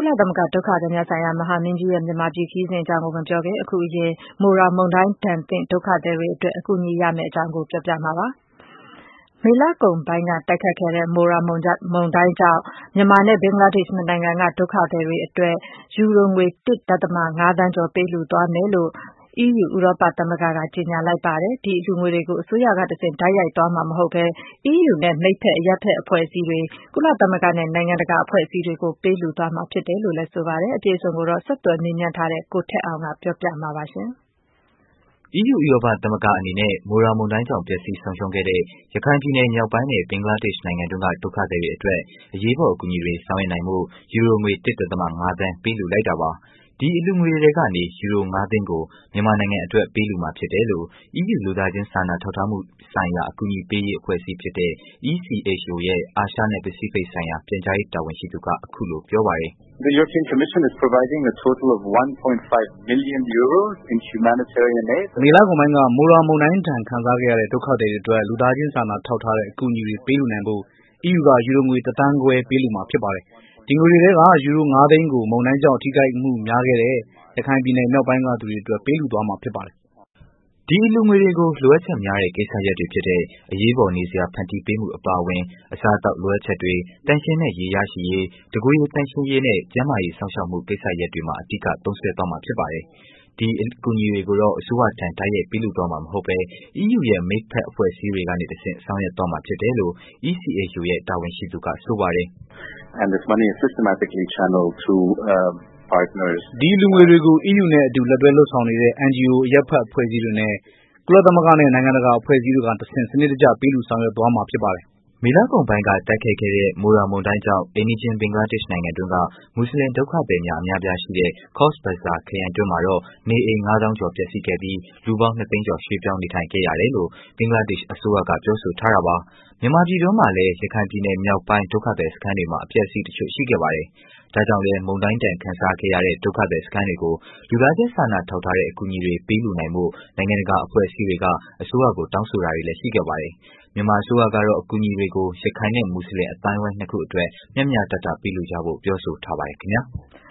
ကုလသမဂ္ဂဒုက္ခသည်များဆိုင်ရာမဟာမင်းကြီးရဲ့မြန်မာပြည်ခရီးစဉ်အကြောင်းကိုမပြောခင်အခုမိုရာမုန်တိုင်းဒဏ်သင့်ဒုက္ခသည်တွေအတွက်အကူအညီရမယ့်အကြောင်းကိုပြောပြမှာပါ။မေလကုန်ပိုင်းကတိုက်ခတ်ခဲ့တဲ့မိုရာမုန်တိုင်းကြောင့်မြန်မာနဲ့ဘင်္ဂလားဒေ့ရှ်နှစ်နိုင်ငံကဒုက္ခသည်တွေအတွက်ယူရိုငွေ 1.5 သန်းကျော်ပေးလှူသွားမယ်လို့EU ဥရောပသမဂ္ဂကကြေညာလိုက်ပါတယ်။ဒီအလှူငွေတွေကိုအစိုးရကတဆင့်တိုက်ရိုက်သွားမှာမဟုတ်ဘဲ EU နဲ့မိတ်ဖက်အရပ်ဖက်အဖွဲ့အစည်းတွေကုလသမဂ္ဂနဲ့နိုင်ငံတကာအဖွဲ့အစည်းတွေကိုပေးလှူသွားမှာဖြစ်တယ်လို့လည်းဆိုပါတယ်။အပြည့်အစုံကိုဆက်သွယ်မေးမြန်းထားတဲ့ကိုထက်အောင်ကပြောပြမှာပါရှင်။ EU ဥရောပသမဂ္ဂအနေနဲ့မိုရာမုန်တိုင်းကြောင့်ပျက်စီးဆုံးရှုံးခဲ့တဲ့ရခိုင်ပြည်နယ်မြောက်ပိုင်းနဲ့ဘင်္ဂလားဒေ့ရှ်နိုင်ငံတို့ကဒုက္ခသည်တွေအတွက်အရေးပေါ်အကူအညီတွေဆောင်ရွက်နိုင်မှုယူရိုငွေ 1.5 သန်းပေးလှူလိုက်တာပါ။ဒီအလှူငွေတွေကနေယူရို 5 သိန်းကိုမြန်မာနိုင်ငံအတွက်ပေးလှူမှာဖြစ်တယ်လို့ EU လူသားချင်းစာနာထောက်ထားမှုဆိုင်ရာအကူအညီပေးရေးအဖွဲ့အစည်းဖြစ်တဲ့ ECHO ရဲ့အာရှနဲ့ပစိဖိတ်ဆိုင်ရာပြန်ကြားရေးတာဝန်ရှိသူကအခုလိုပြောပါတယ်။ The European Commission is providing a total of 1.5 million euros in humanitarian aid. မေလကုန်ပိုင်းကမိုရာမုန်တိုင်းဒဏ်ခံစားခဲ့ရတဲ့ဒုက္ခသည်တွေအတွက်လူသားချင်းစာနာထောက်ထားတဲ့အကူအညီတွေပေးလှူနိုင်ဖို့ EU ကယူရိုငွေ 1.5 သန်းပေးလှူမှာဖြစ်ပါတယ်။ဒီငွေတွေထဲကယူရို 5 သိန်းကိုမုန်တိုင်းကြောင့်ထိခိုက်မှုများခဲ့တဲ့ရခိုင်ပြည်နယ်မြောက်ပိုင်းကသူတွေအတွက်ပေးလှူသွားမှာဖြစ်ပါတယ်။ဒီအလှူငွေတွေကိုလိုအပ်ချက်များတဲ့ကိစ္စရပ်တွေဖြစ်တဲ့အရေးပေါ်နေစရာဖန်တီးပေးမှုအပါအဝင်အစားအသောက်လိုအပ်ချက်တွေတန်ရှင်းတဲ့ရေရရှိရေးတကိုယ်ရေတန်ရှင်းရေးနဲ့ကျန်းမာရေးစောင့်ရှောက်မှုကိစ္စရပ်တွေမှာအဓိကသုံးစွဲသွားမှာဖြစ်ပါတယ်။ဒီအကူအညီတွေကိုတော့အစိုးရထံတိုက်ရိုက်ပေးလှူသွားမှာမဟုတ်ဘဲ EU ရဲ့မိတ်ဖက်အဖွဲ့အစည်းတွေကနေတဆင့်ဆောင်ရွက်သွားမှာဖြစ်တယ်လို့ ECHO ရဲ့တာဝန်ရှိသူကဆိုပါတယ်။ And this money is systematically channeled to partners. ဒီလူငွေတွေကို EU နဲ့အတူလက်တွဲလှုပ်ဆောင်နေတဲ့ NGO အရပ်ဖက်အဖွဲ့အစည်းတွေနဲ့ကုလသမဂ္ဂနဲ့နိုင်ငံတကာအဖွဲ့အစည်းတွေကတဆင့်စနစ်တကျပေးလှူဆောင်ရွက်သွားမှာဖြစ်ပါတယ်။မေလကုန်ပိုင်းကတိုက်ခတ်ခဲ့တဲ့မိုရာမုန်တိုင်းကြောင့်အိမ်နီးချင်းဘင်္ဂလားဒေ့ရှ်နိုင်ငံတွင်းကမွတ်ဆလင်ဒုက္ခသည်များအများအပြားရှိတဲ့ Cox's Bazar ခရိုင်တွင်းမှာတော့နေအိမ် 5 သောင်းကျော်ပျက်စီးခဲ့ပြီးလူပေါင်း 2 သိန်းကျော်ရွှေ့ပြောင်းနေထိုင်ခဲ့ရတယ်လို့ဘင်္ဂလားဒေ့ရှ်အစိုးရကပြောဆိုထားတာပါ။မြန်မာပြည်တွင်းမှာလည်းရခိုင်ပြည်နယ်မြောက်ပိုင်းဒုက္ခသည်စခန်းတွေမှာအပျက်အစီးတချို့ရှိခဲ့ပါတယ်။ဒါကြောင့်လည်းမုန်တိုင်းဒဏ်ခံစားခဲ့ရတဲ့ဒုက္ခသည်စခန်းတွေကိုလူသားချင်းစာနာထောက်ထားတဲ့အကူအညီတွေပေးလှူနိုင်ဖို့နိုင်ငံတကာအဖွဲ့အစည်းတွေကအစိုးရကိုတောင်းဆိုတာတွေလည်းရှိခဲ့ပါတယ်။မြန်မာအစိုးရကတော့အကူအညီတွေကိုရခိုင်နဲ့မွတ်ဆလင်အသိုင်းအဝိုင်းနှစ်ခုအတွက်မျှမျှတတပေးလှူကြဖို့ပြောဆိုထားပါတယ်ခင်ဗျာ။